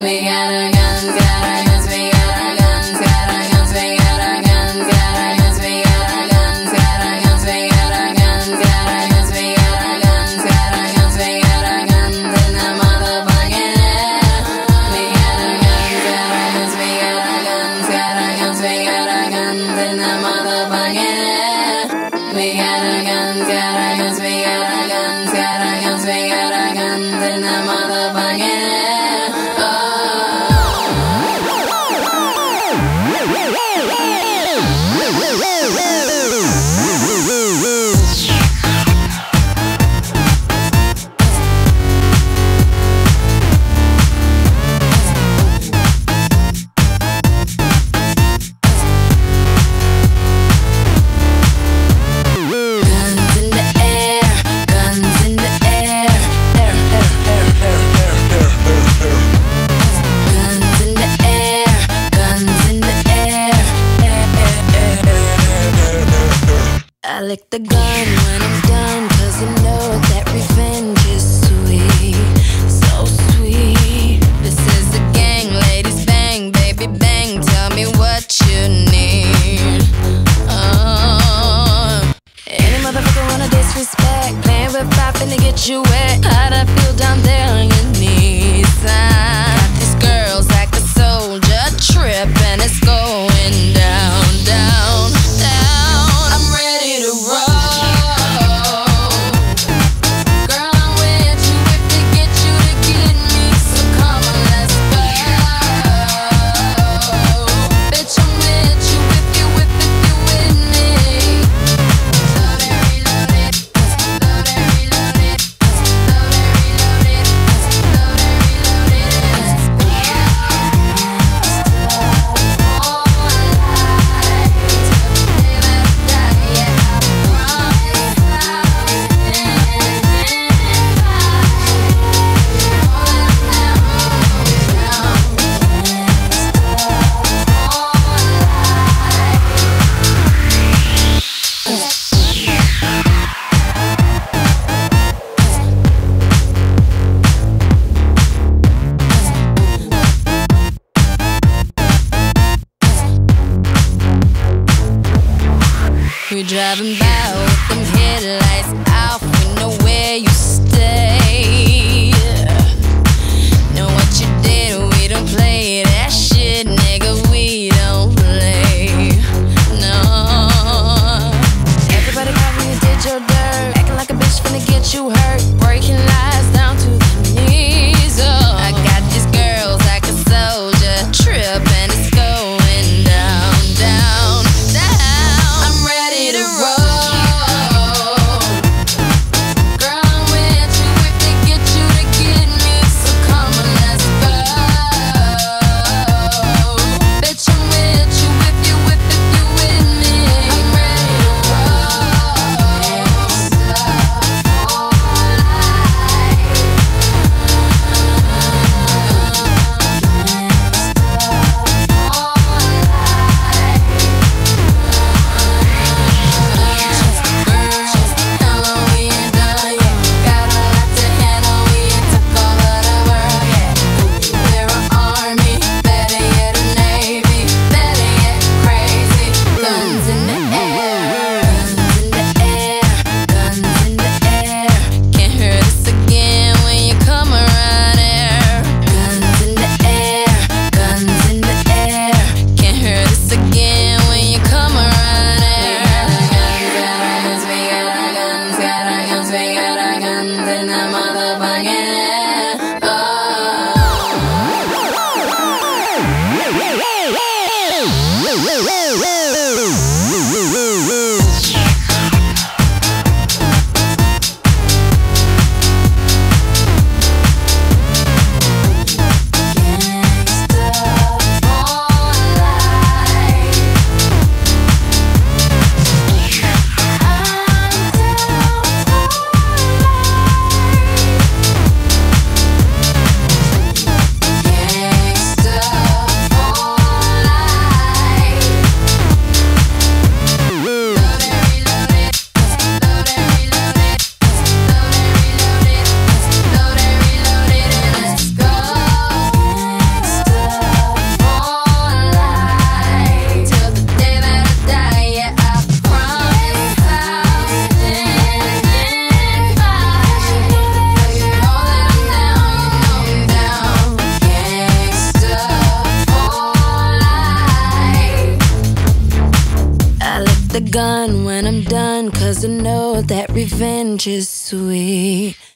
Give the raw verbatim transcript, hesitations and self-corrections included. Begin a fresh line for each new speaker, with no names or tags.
We got our guns, got our guns, we got our guns, got our guns, we got our guns, got our guns, we got our guns, got our guns, we got our guns, got our guns, we got our guns, got our guns, we got our guns in the motherfucking air. We got our guns, got our guns, we got our guns, got our guns, we got our guns in the motherfucking air. We got our guns, got our guns, we got our guns, got our guns, we got our guns in the motherfucking air.
I lick the gun when I'm done, cause I know that revenge is sweet, so sweet. This is the gang, ladies bang, baby bang, tell me what you need. uh, Any motherfucker wanna disrespect, playing with fire finna get you wet. How'd I feel down there on your knees? I got these girls like a soldier, trip and it's going down, down, down. I'm ready to roll. Girl, I'm with you if it get you to get me. So come on, let's go. Bitch, I'm with you if you with if you with me. Load it, reload it. Load it, reload it. Load it, reload it. Load it, reload it. Let's go. All night till the day that I die. Yeah, I promise I'll we driving by with them headlights off, we know where you stay. Know what you did, we don't play that shit, nigga, we don't play. No. Everybody got me, you did your dirt, acting like a bitch finna get you hurt, breaking lies down to the knees. Oh, I got these girls like a soldier, trip and it's going down, down, down. I'm ready to roll. the gun when I'm done, 'cause I know that revenge is sweet.